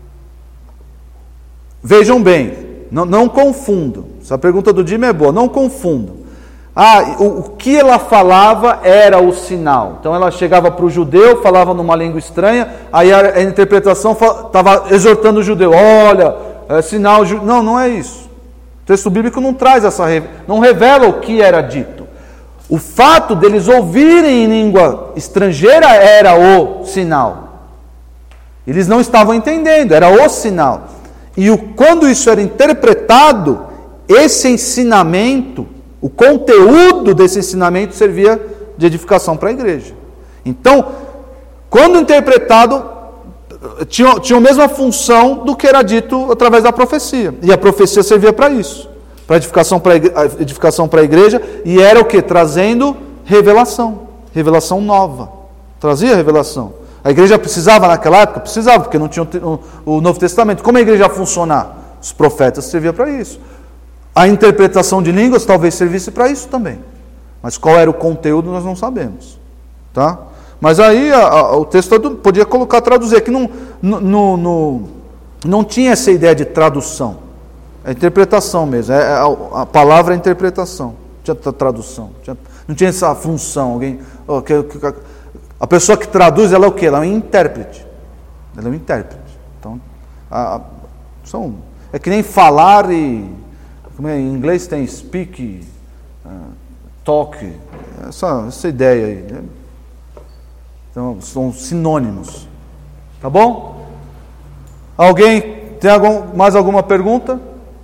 Vejam bem, não, não confundam. Essa pergunta do Jimmy é boa, não confundam. Ah, o, o que ela falava era o sinal. Então ela chegava para o judeu, falava numa língua estranha, aí a, a interpretação estava exortando o judeu, olha, é sinal... Ju... Não, não é isso. O texto bíblico não traz essa... não revela o que era dito. O fato deles ouvirem em língua estrangeira era o sinal. Eles não estavam entendendo, era o sinal. E o, quando isso era interpretado, esse ensinamento, o conteúdo desse ensinamento servia de edificação para a igreja. Então, quando interpretado, tinha, tinha a mesma função do que era dito através da profecia. E a profecia servia para isso, para edificação para a edificação para a igreja, e era o que? Trazendo revelação, revelação nova. Trazia revelação. A igreja precisava naquela época? Precisava, porque não tinha o, o Novo Testamento. Como a igreja ia funcionar? Os profetas serviam para isso. A interpretação de línguas talvez servisse para isso também. Mas qual era o conteúdo nós não sabemos. Tá? Mas aí a, a, o texto podia colocar, traduzir. Aqui não, no, no, não tinha essa ideia de tradução. É interpretação mesmo. É, a, a palavra é interpretação. Não tinha tradução. Tinha, não tinha essa função. Alguém, oh, que, que, a pessoa que traduz, ela é o quê? Ela é um intérprete. Ela é um intérprete. Então, a, a, são, é que nem falar e... Como é, em inglês tem speak, uh, talk, essa, essa ideia aí. Né? Então, são sinônimos. Tá bom? Alguém tem algum, mais alguma pergunta?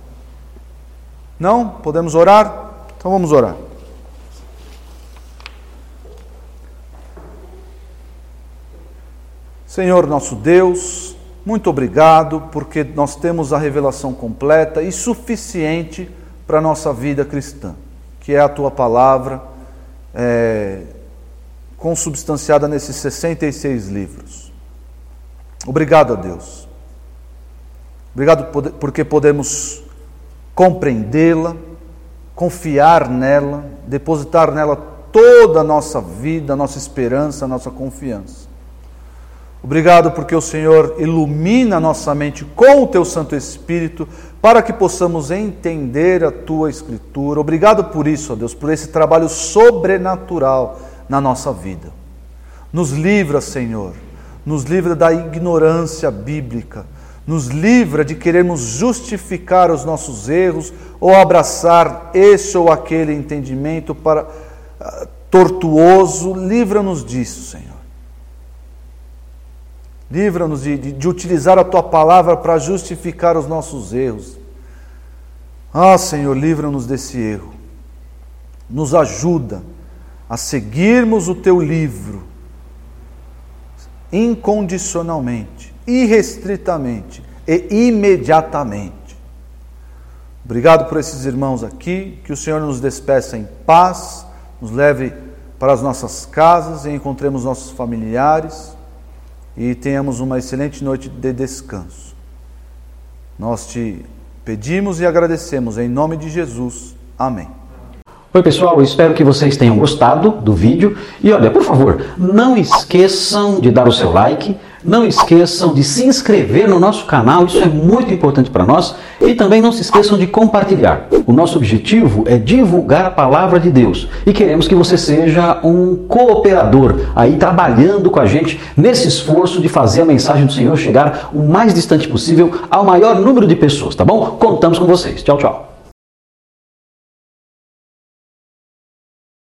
Não? Podemos orar? Então vamos orar. Senhor nosso Deus, muito obrigado, porque nós temos a revelação completa e suficiente para a nossa vida cristã, que é a Tua Palavra, é, consubstanciada nesses sessenta e seis livros. Obrigado a Deus. Obrigado porque podemos compreendê-la, confiar nela, depositar nela toda a nossa vida, a nossa esperança, a nossa confiança. Obrigado porque o Senhor ilumina a nossa mente com o Teu Santo Espírito para que possamos entender a Tua Escritura. Obrigado por isso, ó Deus, por esse trabalho sobrenatural na nossa vida. Nos livra, Senhor, nos livra da ignorância bíblica, nos livra de querermos justificar os nossos erros ou abraçar esse ou aquele entendimento para, uh, tortuoso. Livra-nos disso, Senhor. Livra-nos de, de, de utilizar a Tua Palavra para justificar os nossos erros. Ah, Senhor, livra-nos desse erro. Nos ajuda a seguirmos o Teu livro incondicionalmente, irrestritamente e imediatamente. Obrigado por esses irmãos aqui, que o Senhor nos despeça em paz, nos leve para as nossas casas e encontremos nossos familiares e tenhamos uma excelente noite de descanso. Nós Te pedimos e agradecemos em nome de Jesus. Amém. Oi pessoal, eu espero que vocês tenham gostado do vídeo e olha, por favor, não esqueçam de dar o seu like, não esqueçam de se inscrever no nosso canal, isso é muito importante para nós, e também não se esqueçam de compartilhar. O nosso objetivo é divulgar a palavra de Deus e queremos que você seja um cooperador aí trabalhando com a gente nesse esforço de fazer a mensagem do Senhor chegar o mais distante possível ao maior número de pessoas, tá bom? Contamos com vocês. Tchau, tchau.